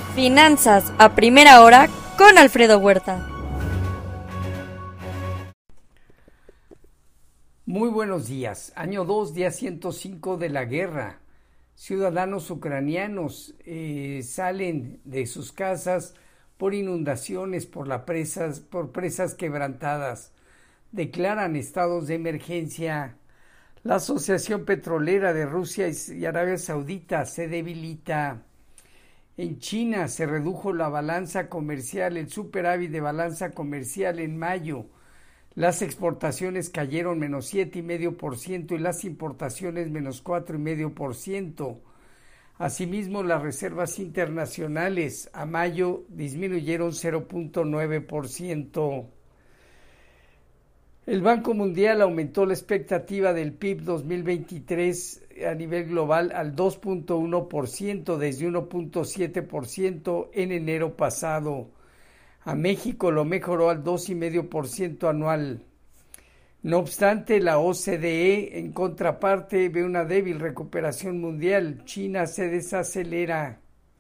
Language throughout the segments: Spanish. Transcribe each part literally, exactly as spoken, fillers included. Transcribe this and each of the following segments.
Finanzas a primera hora con Alfredo Huerta. Muy buenos días. Año dos, día ciento cinco de la guerra. Ciudadanos ucranianos eh, salen de sus casas por inundaciones, por, la presas, por presas quebrantadas. Declaran estados de emergencia. La Asociación Petrolera de Rusia y Arabia Saudita se debilita. En China se redujo la balanza comercial, el superávit de balanza comercial en mayo. Las exportaciones cayeron menos siete coma cinco por ciento y las importaciones menos cuatro coma cinco por ciento. Asimismo, las reservas internacionales a mayo disminuyeron cero punto nueve por ciento. El Banco Mundial aumentó la expectativa del P I B dos mil veintitrés a nivel global al dos punto uno por ciento desde uno punto siete por ciento en enero pasado. A México lo mejoró al dos coma cinco por ciento anual. No obstante, la O C D E, en contraparte, ve una débil recuperación mundial. China se desacelera.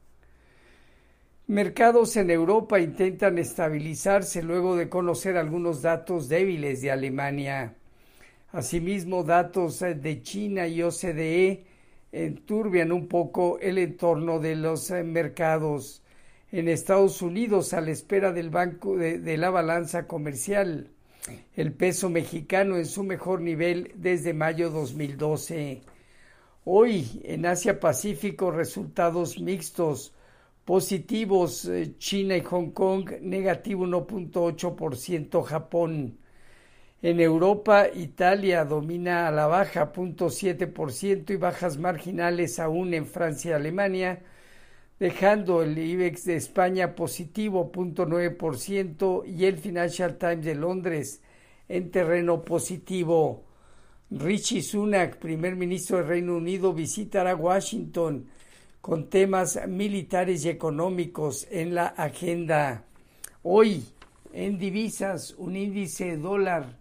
Mercados en Europa intentan estabilizarse luego de conocer algunos datos débiles de Alemania. Asimismo, datos de China y O C D E enturbian un poco el entorno de los mercados. En Estados Unidos, a la espera del banco de, de la balanza comercial, el peso mexicano en su mejor nivel desde mayo dos mil doce. Hoy, en Asia Pacífico, resultados mixtos. Positivos China y Hong Kong, negativo uno punto ocho por ciento Japón. En Europa, Italia domina a la baja cero punto siete por ciento y bajas marginales aún en Francia y Alemania, dejando el IBEX de España positivo cero punto nueve por ciento y el Financial Times de Londres en terreno positivo. Rishi Sunak, primer ministro del Reino Unido, visitará Washington con temas militares y económicos en la agenda. Hoy, en divisas, un índice dólar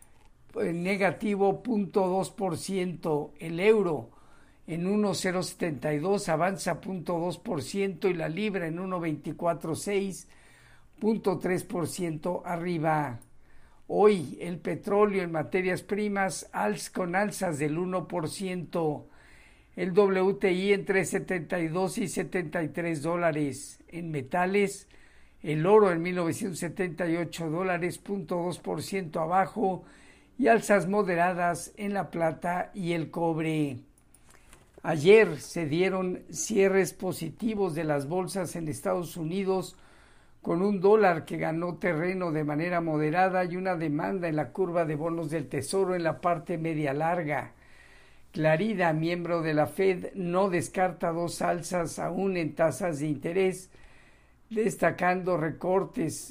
negativo cero punto dos por ciento, el euro en uno punto cero setenta y dos avanza cero punto dos por ciento y la libra en uno punto veinticuatro seis, cero punto tres por ciento arriba. Hoy, el petróleo en materias primas alz con alzas del uno por ciento. El W T I entre setenta y dos y setenta y tres dólares. En metales, el oro en mil novecientos setenta y ocho dólares, cero punto dos por ciento abajo, y alzas moderadas en la plata y el cobre. Ayer se dieron cierres positivos de las bolsas en Estados Unidos, con un dólar que ganó terreno de manera moderada y una demanda en la curva de bonos del Tesoro en la parte media larga. Clarida, miembro de la Fed, no descarta dos alzas aún en tasas de interés, destacando recortes,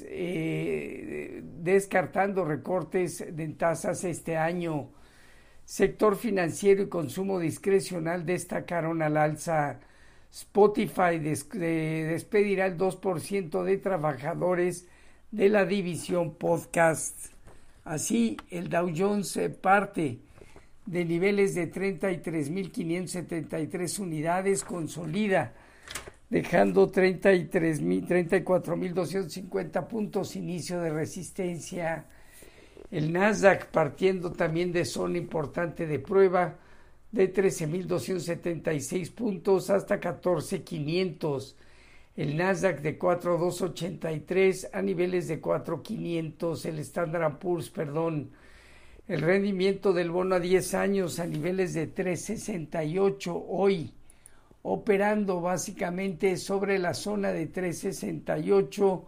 eh, descartando recortes de tasas este año. Sector financiero y consumo discrecional destacaron al alza. Spotify des, de, despedirá el dos por ciento de trabajadores de la división podcast. Así, el Dow Jones eh, parte de niveles de treinta y tres mil quinientos setenta y tres unidades, consolida, dejando treinta y cuatro mil doscientos cincuenta puntos, inicio de resistencia. El Nasdaq partiendo también de zona importante de prueba, de trece mil doscientos setenta y seis puntos hasta catorce mil quinientos. El Nasdaq de cuatro mil doscientos ochenta y tres a niveles de cuatro mil quinientos. El Standard and Poor's, perdón. El rendimiento del bono a diez años a niveles de tres punto sesenta y ocho hoy, operando básicamente sobre la zona de tres punto sesenta y ocho,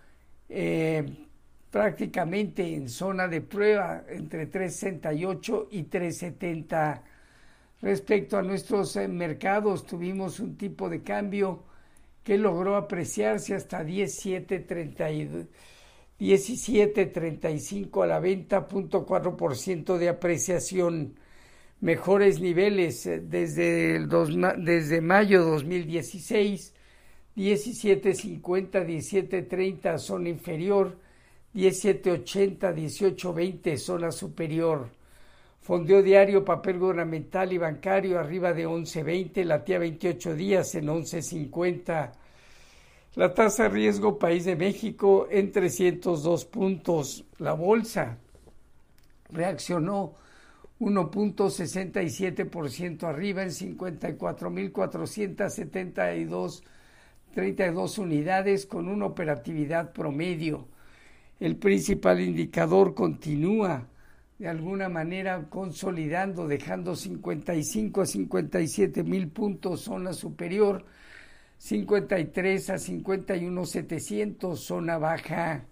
eh, prácticamente en zona de prueba entre tres punto sesenta y ocho y tres punto setenta. Respecto a nuestros eh, mercados, tuvimos un tipo de cambio que logró apreciarse hasta diecisiete treinta y dos. diecisiete treinta y cinco a la venta, cero punto cuatro por ciento de apreciación. Mejores niveles desde, el dos, desde mayo dos mil dieciséis, diecisiete cincuenta, diecisiete treinta zona inferior, diecisiete ochenta, dieciocho veinte zona superior. Fondeo diario, papel gubernamental y bancario arriba de once veinte, latía veintiocho días en once cincuenta. La tasa de riesgo país de México en trescientos dos puntos. La bolsa reaccionó uno punto sesenta y siete por ciento arriba en cincuenta y cuatro mil cuatrocientos setenta y dos punto treinta y dos unidades con una operatividad promedio. El principal indicador continúa de alguna manera consolidando, dejando cincuenta y cinco a cincuenta y siete mil puntos zona superior, cincuenta y tres a cincuenta y uno mil setecientos zona baja.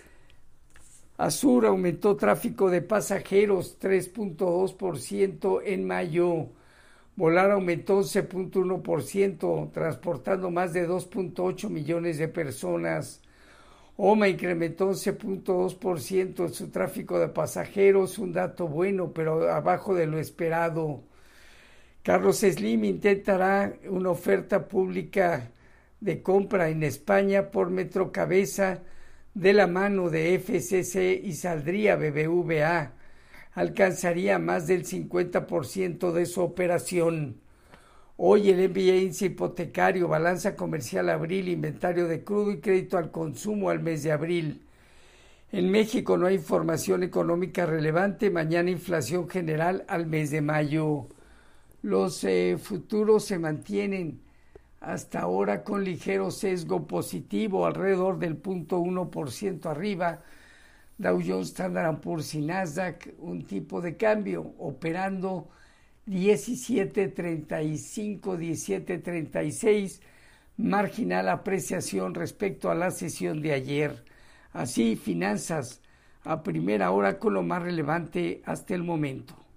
Azur aumentó tráfico de pasajeros tres punto dos por ciento en mayo. Volar aumentó once punto uno por ciento, transportando más de dos punto ocho millones de personas. OMA incrementó once punto dos por ciento en su tráfico de pasajeros, un dato bueno, pero abajo de lo esperado. Carlos Slim intentará una oferta pública de compra en España por Metrocabeza de la mano de F C C y saldría B B V A. Alcanzaría más del cincuenta por ciento de su operación. Hoy el M B A índice hipotecario, balanza comercial abril, inventario de crudo y crédito al consumo al mes de abril. En México no hay información económica relevante. Mañana inflación general al mes de mayo. Los eh, futuros se mantienen hasta ahora con ligero sesgo positivo, alrededor del cero punto uno por ciento arriba. Dow Jones, Standard and Poor's y Nasdaq, un tipo de cambio operando diecisiete treinta y cinco, diecisiete treinta y seis, marginal apreciación respecto a la sesión de ayer. Así, finanzas a primera hora con lo más relevante hasta el momento.